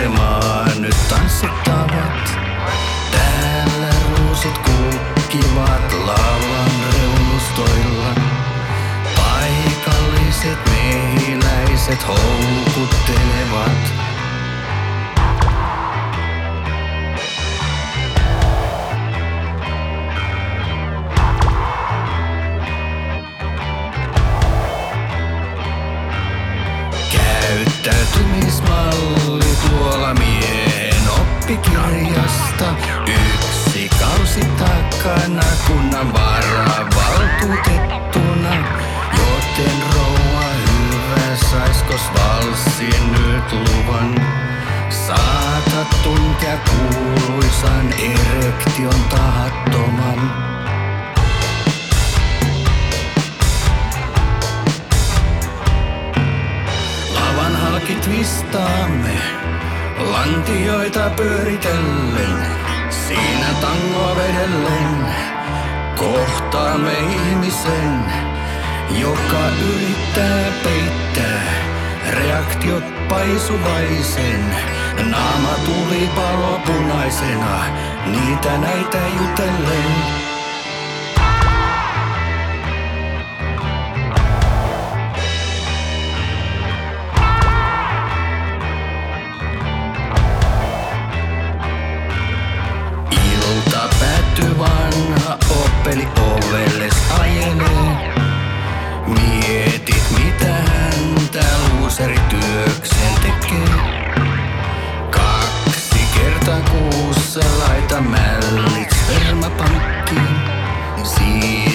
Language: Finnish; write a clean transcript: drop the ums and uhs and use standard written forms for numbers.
maisemaan nyt tanssittavat. Täällä ruusut kukkivat lavan reunustoilla. Paikalliset mehiläiset houkuttelevat. Käyttäytymismalli tuolla miehen oppikirjasta. Yksi kausi takana kunnan varavaltuutettuna. Joten rouva hyvä, saiskos valssin nyt luvan? Saatat tuntea kuuluisan erektion tahattoman. Halki twistaamme, lantioita pyöritellen. Siinä tangoa vedellen kohtaamme ihmisen, joka yrittää peittää reaktiot paisuvaisen. Naama tuli palopunaisena, niitä näitä jutellen. Vanha oppeli ovelles ajelee. Mietit mitä häntä luuserityökseen tekee. 2 kertaa kuussa laita mällit spermapankkiin.